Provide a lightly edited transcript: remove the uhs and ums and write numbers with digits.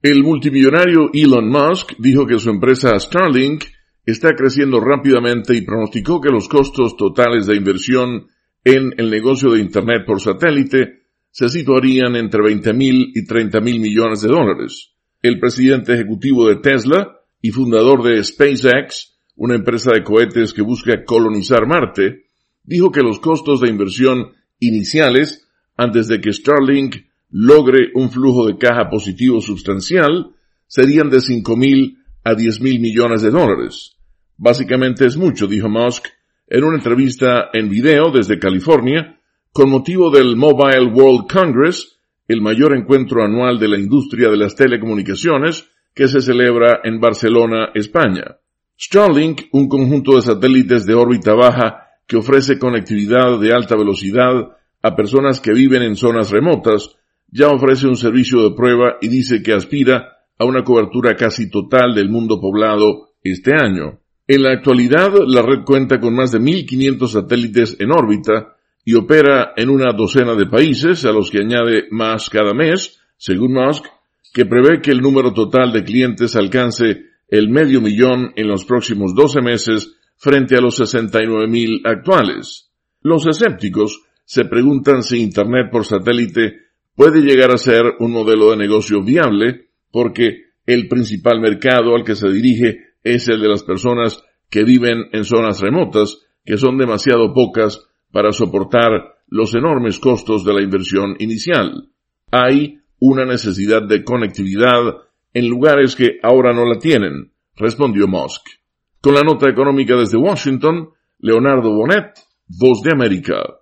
El multimillonario Elon Musk dijo que su empresa Starlink está creciendo rápidamente y pronosticó que los costos totales de inversión en el negocio de Internet por satélite se situarían entre 20.000 y 30.000 millones de dólares. El presidente ejecutivo de Tesla y fundador de SpaceX, una empresa de cohetes que busca colonizar Marte, dijo que los costos de inversión iniciales, antes de que Starlink logre un flujo de caja positivo sustancial, serían de 5.000 a 10.000 millones de dólares. Básicamente es mucho, dijo Musk en una entrevista en video desde California, con motivo del Mobile World Congress, el mayor encuentro anual de la industria de las telecomunicaciones que se celebra en Barcelona, España. Starlink, un conjunto de satélites de órbita baja que ofrece conectividad de alta velocidad a personas que viven en zonas remotas, ya ofrece un servicio de prueba y dice que aspira a una cobertura casi total del mundo poblado este año. En la actualidad, la red cuenta con más de 1.500 satélites en órbita y opera en una docena de países, a los que añade más cada mes, según Musk, que prevé que el número total de clientes alcance el 500.000 en los próximos 12 meses frente a los 69.000 actuales. Los escépticos se preguntan si Internet por satélite puede llegar a ser un modelo de negocio viable, porque el principal mercado al que se dirige es el de las personas que viven en zonas remotas, que son demasiado pocas para soportar los enormes costos de la inversión inicial. Hay una necesidad de conectividad en lugares que ahora no la tienen, respondió Musk. Con la nota económica desde Washington, Leonardo Bonet, Voz de América.